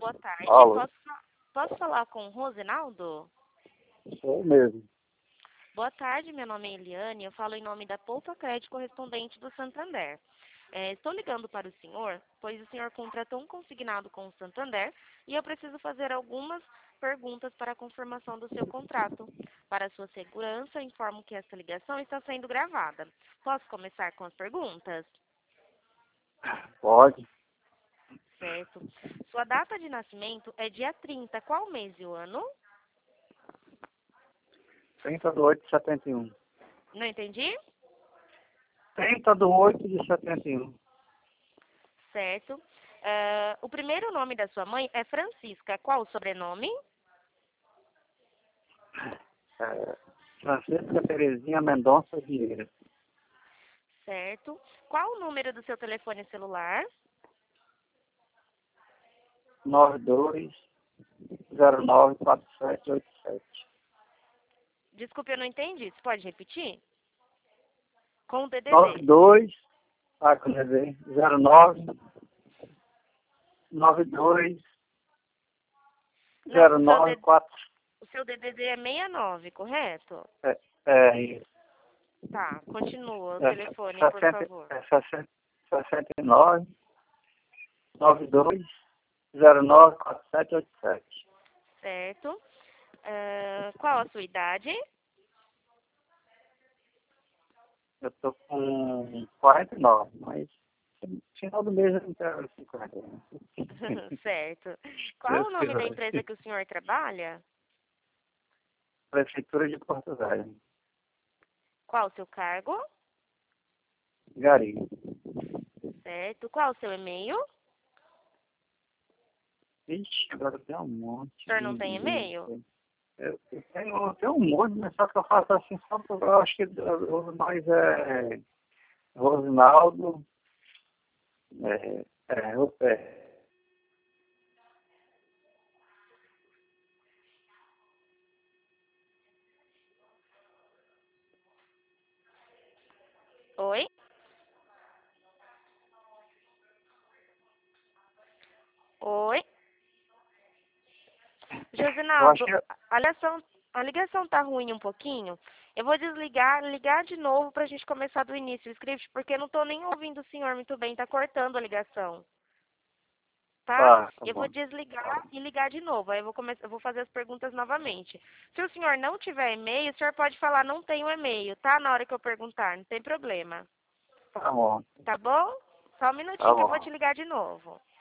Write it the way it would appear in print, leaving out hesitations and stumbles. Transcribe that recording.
boa tarde. Alô, Posso falar com o Rosinaldo? sou eu mesmo. Boa tarde, meu nome é Eliane. Eu falo em nome da Poupa Crédito correspondente do Santander. Estou ligando para o senhor, pois o senhor contratou um consignado com o Santander e eu preciso fazer algumas perguntas para a confirmação do seu contrato. Para sua segurança, informo que esta ligação está sendo gravada. Posso começar com as perguntas? Pode. Certo. Sua data de nascimento é dia 30. Qual mês e o ano? 30/8/71. Não entendi? 30/8/71. Certo. O primeiro nome da sua mãe é Francisca. Qual o sobrenome? Francisca Terezinha Mendonça Vieira. Certo. Qual o número do seu telefone celular? 92094787. Desculpe, eu não entendi. Você pode repetir? Com o DDD. 92, quer dizer, 09 92 Não, 094. o seu DDD é 69, correto? Isso. Tá, continua o É, telefone, por 60, favor. 69 92 094787. Certo. Qual a sua idade? Eu tô com 49, mas no final do mês eu não quero 50. Certo. Qual o nome da empresa que o senhor trabalha? Prefeitura de Porto Velho. Qual o seu cargo? Gari. Certo. Qual o seu e-mail? Ixi, agora tem um monte. O senhor não tem e-mail? Eu tenho um monte, mas só que eu faço assim, só porque eu acho que o mais é Rosinaldo. É, é, é, Oi? Oi? eu acho Josinaldo, que a ligação tá ruim um pouquinho. Eu vou desligar, ligar de novo pra gente começar do início o script, porque eu não tô nem ouvindo o senhor muito bem, tá cortando a ligação. Tá? tá Eu vou bom. desligar e ligar de novo. Aí eu vou fazer as perguntas novamente. Se o senhor não tiver e-mail, o senhor pode falar não tenho e-mail, tá? Na hora que eu perguntar, não tem problema. Tá bom. Tá bom? Só um Tá minutinho que eu vou bom. te ligar de novo.